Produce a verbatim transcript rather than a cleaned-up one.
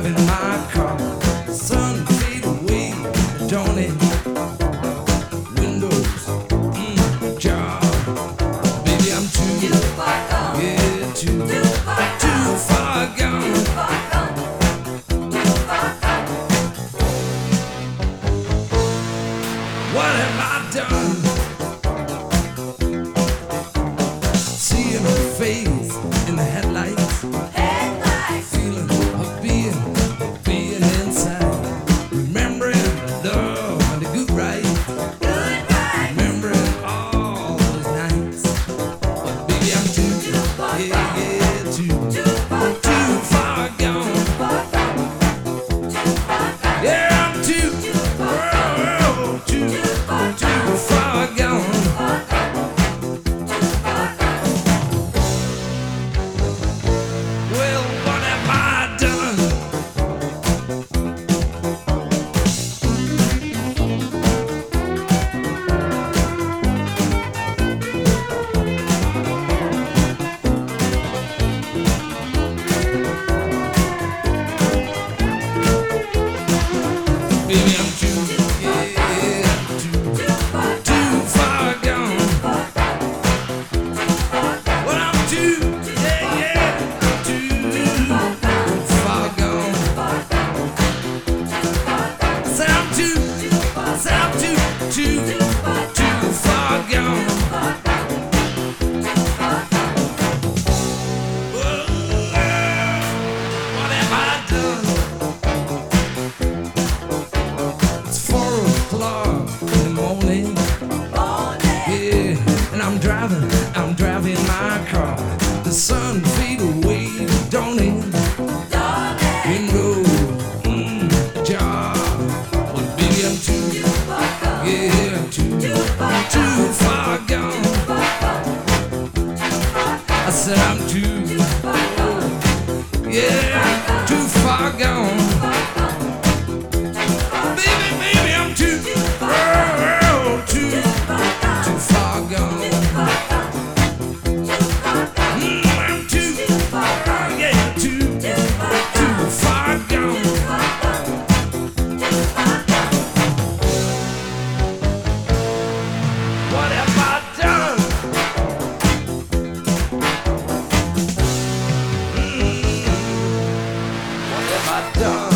driving my car. The sun fade away, don't it? Windows, mm, jar. Baby, I'm too, Too far gone. yeah, too, Too far gone. too far gone. Too far gone. Too far gone. What have I done? Seeing her face in the headlights, Headlights. feeling her being, being inside. Remembering love and the good right, Good ride. remembering all those nights. But baby, I'm too, Too far yeah, gone. yeah, too, Too far gone. too far gone. Too far gone. Too far gone. Yeah, I'm too, Too far oh, too, Too far too far gone. Well, what have I done? Baby, I'm too, yeah, too, too far gone. Well, I'm too, yeah, yeah, too, too far gone. I said I'm too, I said I'm too, too, too far gone. Oh, what have I done? It's four o'clock in the morning, yeah, and I'm driving, I'm driving my car. The sun fade away, don't it? Window, mm, jar. Well, baby, I'm too, yeah, too, too far gone. I said I'm too, yeah, too far gone. Baby, baby, I'm too, oh, oh, too, too far gone. Mm, I'm too, oh, yeah, too, too far gone. What have I done? Mm, what have I done?